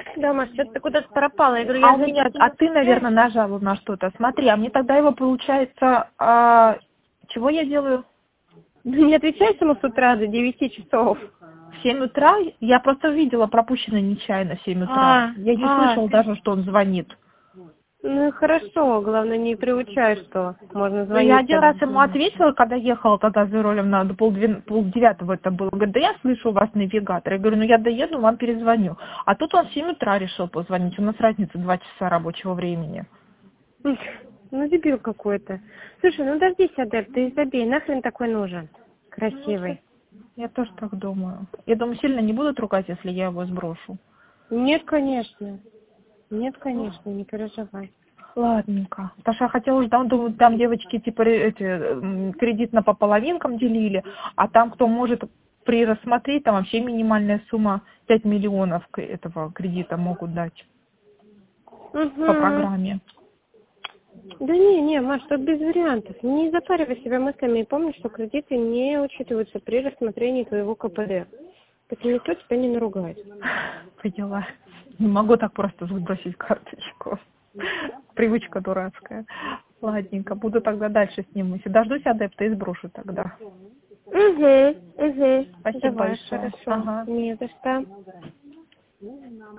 Да, Маш, что-то ты куда-то пропала. Я говорю, А у меня, а ты, наверное, нажала на что-то. Смотри, а мне тогда его получается, чего я делаю? Не отвечаешь ему с утра до 9 часов. В 7 утра? Я просто видела, пропущено нечаянно в 7 утра. Я не слышала даже, что он звонит. Ну и хорошо, главное не приучай, что можно Ну, я звонить. один раз ему ответила, когда ехала тогда за рулем, на полдевятого это было. Говорит, да я слышу у вас навигатор. Я говорю, ну я доеду, вам перезвоню. А тут он в 7 утра решил позвонить. У нас разница 2 часа рабочего времени. Ну, дебил какой-то. Слушай, ну дождись, Адеп, ты забей, нахрен такой нужен? Красивый. Я тоже так думаю. Я думаю, сильно не будут ругать, если я его сброшу. Нет, конечно. Нет, конечно, не переживай. Ладненько. Потому что я хотела уже, думаю, там девочки типа кредитно по половинкам делили, а там кто может при рассмотреть, там вообще минимальная сумма 5 миллионов этого кредита могут дать по программе. Да не, Маш, тут без вариантов. Не запаривай себя мыслями и помни, что кредиты не учитываются при рассмотрении твоего КПД. Поэтому никто тебя не наругает. Поняла. Не могу так просто сбросить карточку. Привычка дурацкая. Ладненько, буду тогда дальше с ним. Если дождусь адепта и сброшу тогда. Угу. Спасибо Давай, большое. хорошо. Ага. Не за что.